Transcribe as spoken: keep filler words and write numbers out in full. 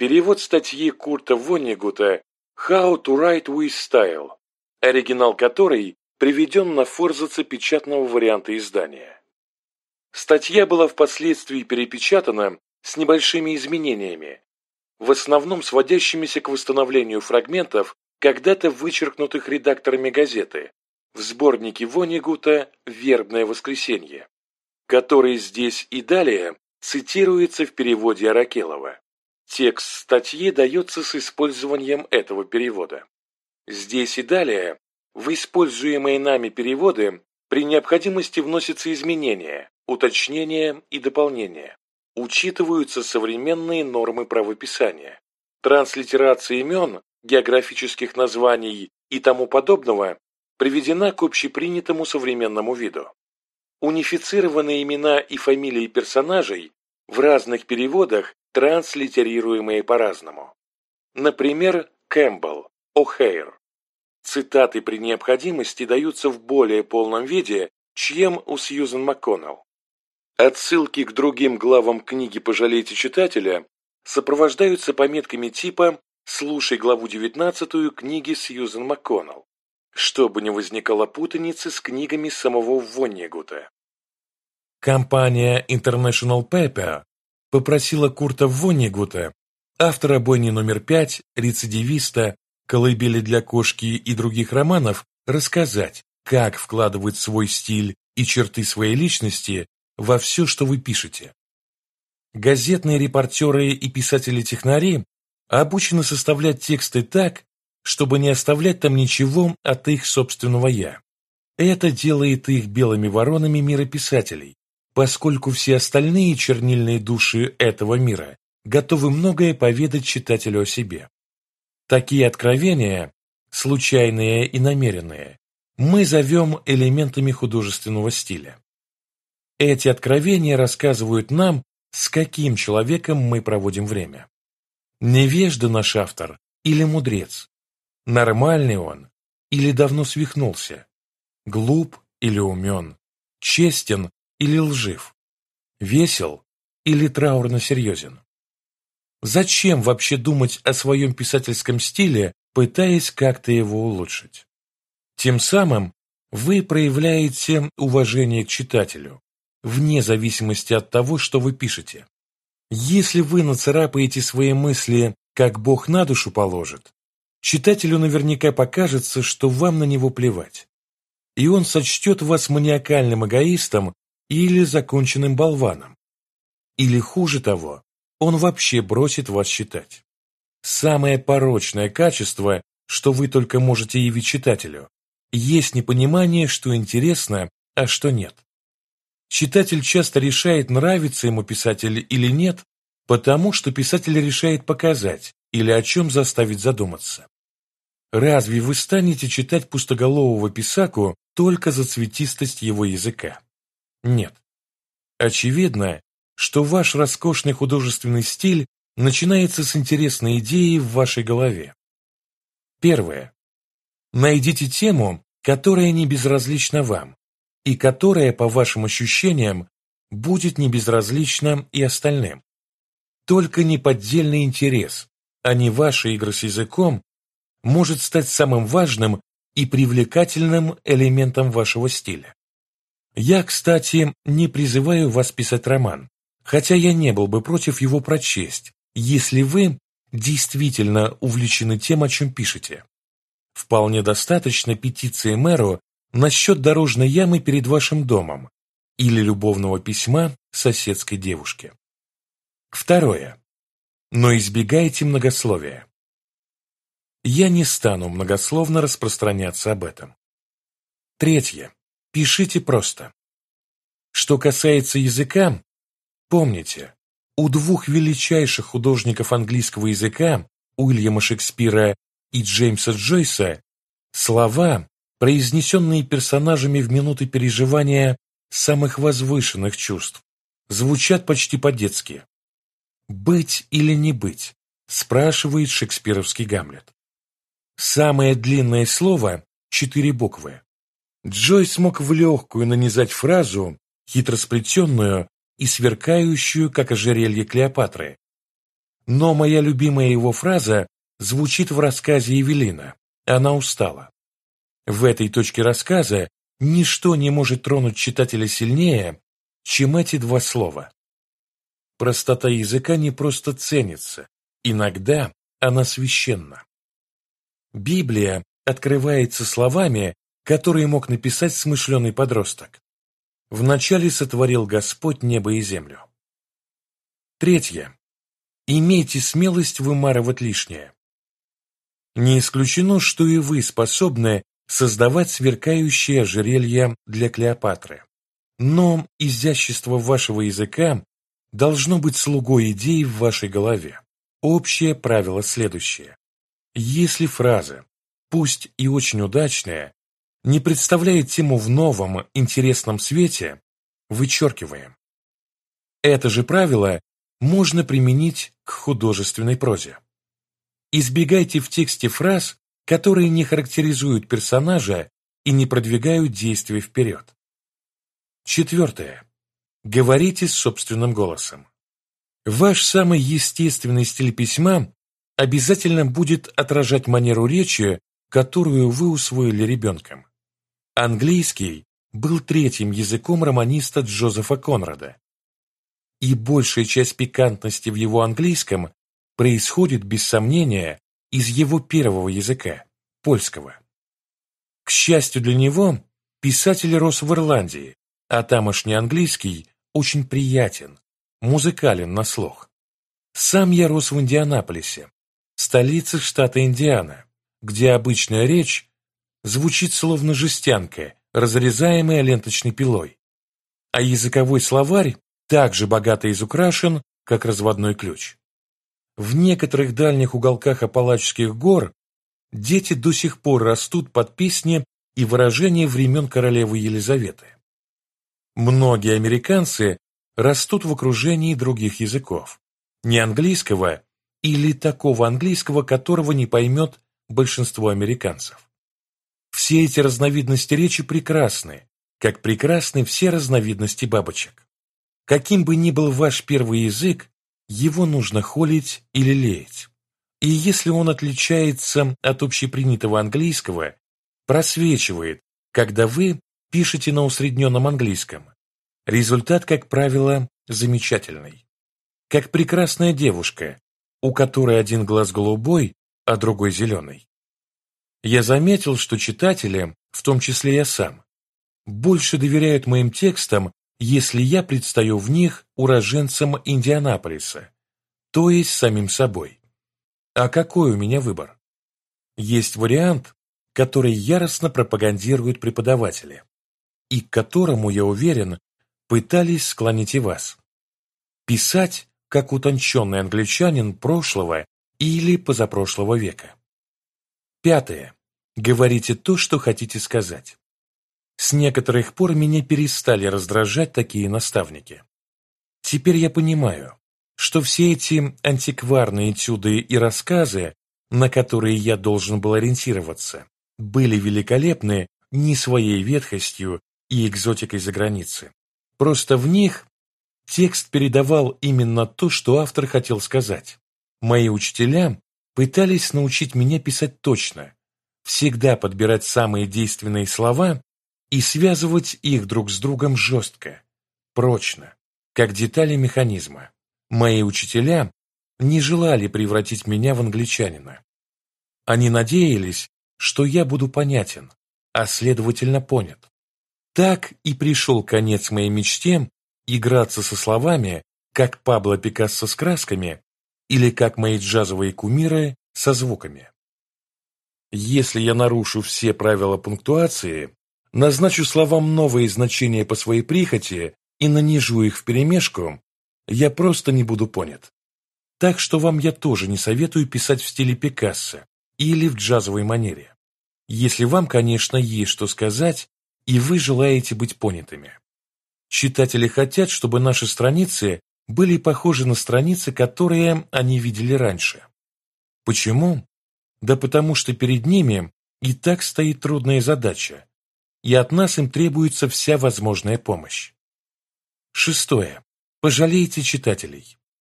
Перевод статьи Курта Воннегута «How to write with style», оригинал которой приведен на форзаце печатного варианта издания. Статья была впоследствии перепечатана с небольшими изменениями, в основном сводящимися к восстановлению фрагментов, когда-то вычеркнутых редакторами газеты, в сборнике Воннегута «Вербное воскресенье», который здесь и далее цитируется в переводе Аракелова. Текст статьи дается с использованием этого перевода. Здесь и далее в используемые нами переводы при необходимости вносятся изменения, уточнения и дополнения. Учитываются современные нормы правописания. Транслитерация имен, географических названий и тому подобного приведена к общепринятому современному виду. Унифицированные имена и фамилии персонажей в разных переводах транслитерируемые по-разному. Например, Кэмпбелл, О'Хейр. Цитаты при необходимости даются в более полном виде, чем у Сьюзен МакКоннелл. Отсылки к другим главам книги «Пожалейте читателя» сопровождаются пометками типа «Слушай главу девятнадцатую книги Сьюзен МакКоннелл», чтобы не возникало путаницы с книгами самого Воннегута. Компания International Paper попросила Курта Воннегута, автора «Бойни номер пять», «Рецидивиста», «Колыбели для кошки» и других романов, рассказать, как вкладывать свой стиль и черты своей личности во все, что вы пишете. Газетные репортеры и писатели-технари обучены составлять тексты так, чтобы не оставлять там ничего от их собственного «я». Это делает их белыми воронами мира писателей, поскольку все остальные чернильные души этого мира готовы многое поведать читателю о себе. Такие откровения, случайные и намеренные, мы зовем элементами художественного стиля. Эти откровения рассказывают нам, с каким человеком мы проводим время. Невежда наш автор или мудрец? Нормальный он или давно свихнулся? Глуп или умен? Честен или лжив? Весел или траурно серьезен? Зачем вообще думать о своем писательском стиле, пытаясь как-то его улучшить? Тем самым вы проявляете уважение к читателю, вне зависимости от того, что вы пишете. Если вы нацарапаете свои мысли, как Бог на душу положит, читателю наверняка покажется, что вам на него плевать, и он сочтет вас маниакальным эгоистом или законченным болваном. Или хуже того, он вообще бросит вас читать. Самое порочное качество, что вы только можете явить читателю, есть непонимание, что интересно, а что нет. Читатель часто решает, нравится ему писатель или нет, потому что писатель решает показать или о чем заставить задуматься. Разве вы станете читать пустоголового писаку только за цветистость его языка? Нет. Очевидно, что ваш роскошный художественный стиль начинается с интересной идеи в вашей голове. Первое. Найдите тему, которая не безразлична вам, и которая, по вашим ощущениям, будет не безразлична и остальным. Только неподдельный интерес, а не ваши игры с языком, может стать самым важным и привлекательным элементом вашего стиля. Я, кстати, не призываю вас писать роман, хотя я не был бы против его прочесть, если вы действительно увлечены тем, о чем пишете. Вполне достаточно петиции мэру насчет дорожной ямы перед вашим домом или любовного письма соседской девушке. Второе. Но избегайте многословия. Я не стану многословно распространяться об этом. Третье. Пишите просто. Что касается языка, помните, у двух величайших художников английского языка, Уильяма Шекспира и Джеймса Джойса, слова, произнесенные персонажами в минуты переживания самых возвышенных чувств, звучат почти по-детски. «Быть или не быть?» – спрашивает шекспировский Гамлет. Самое длинное слово – четыре буквы. Джойс мог в легкую нанизать фразу, хитросплетенную и сверкающую, как ожерелье Клеопатры. Но моя любимая его фраза звучит в рассказе Эвелина. Она устала. В этой точке рассказа ничто не может тронуть читателя сильнее, чем эти два слова. Простота языка не просто ценится, иногда она священна. Библия открывается словами, которые мог написать смышленый подросток. «Вначале сотворил Господь небо и землю». Третье. Имейте смелость вымарывать лишнее. Не исключено, что и вы способны создавать сверкающие ожерелья для Клеопатры. Но изящество вашего языка должно быть слугой идей в вашей голове. Общее правило следующее. Если фраза, пусть и очень удачная, не представляет тему в новом, интересном свете, вычеркиваем. Это же правило можно применить к художественной прозе. Избегайте в тексте фраз, которые не характеризуют персонажа и не продвигают действия вперед. Четвертое. Говорите собственным голосом. Ваш самый естественный стиль письма обязательно будет отражать манеру речи, которую вы усвоили ребенком. Английский был третьим языком романиста Джозефа Конрада. И большая часть пикантности в его английском происходит, без сомнения, из его первого языка, польского. К счастью для него, писатель рос в Ирландии, а тамошний английский очень приятен, музыкален на слух. Сам я рос в Индианаполисе, столице штата Индиана, где обычная речь звучит словно жестянка, разрезаемая ленточной пилой, а языковой словарь так же богато изукрашен, как разводной ключ. В некоторых дальних уголках Апалачских гор дети до сих пор растут под песни и выражения времен королевы Елизаветы. Многие американцы растут в окружении других языков, не английского или такого английского, которого не поймет большинство американцев. Все эти разновидности речи прекрасны, как прекрасны все разновидности бабочек. Каким бы ни был ваш первый язык, его нужно холить или лелеять. И если он отличается от общепринятого английского, просвечивает, когда вы пишете на усредненном английском, результат, как правило, замечательный. Как прекрасная девушка, у которой один глаз голубой, а другой зеленый. Я заметил, что читатели, в том числе я сам, больше доверяют моим текстам, если я предстаю в них уроженцем Индианаполиса, то есть самим собой. А какой у меня выбор? Есть вариант, который яростно пропагандируют преподаватели, и к которому, я уверен, пытались склонить и вас. Писать, как утонченный англичанин прошлого или позапрошлого века. Пятое. Говорите то, что хотите сказать. С некоторых пор меня перестали раздражать такие наставники. Теперь я понимаю, что все эти антикварные этюды и рассказы, на которые я должен был ориентироваться, были великолепны не своей ветхостью и экзотикой за границы. Просто в них текст передавал именно то, что автор хотел сказать. Мои учителя пытались научить меня писать точно, всегда подбирать самые действенные слова и связывать их друг с другом жестко, прочно, как детали механизма. Мои учителя не желали превратить меня в англичанина. Они надеялись, что я буду понятен, а следовательно понят. Так и пришел конец моей мечте играться со словами, как Пабло Пикассо с красками или как мои джазовые кумиры со звуками. Если я нарушу все правила пунктуации, назначу словам новые значения по своей прихоти и нанижу их вперемешку, я просто не буду понят. Так что вам я тоже не советую писать в стиле Пикассо или в джазовой манере, если вам, конечно, есть что сказать, и вы желаете быть понятыми. Читатели хотят, чтобы наши страницы были похожи на страницы, которые они видели раньше. Почему? Да потому что перед ними и так стоит трудная задача, и от нас им требуется вся возможная помощь. Шестое. Пожалейте читателей.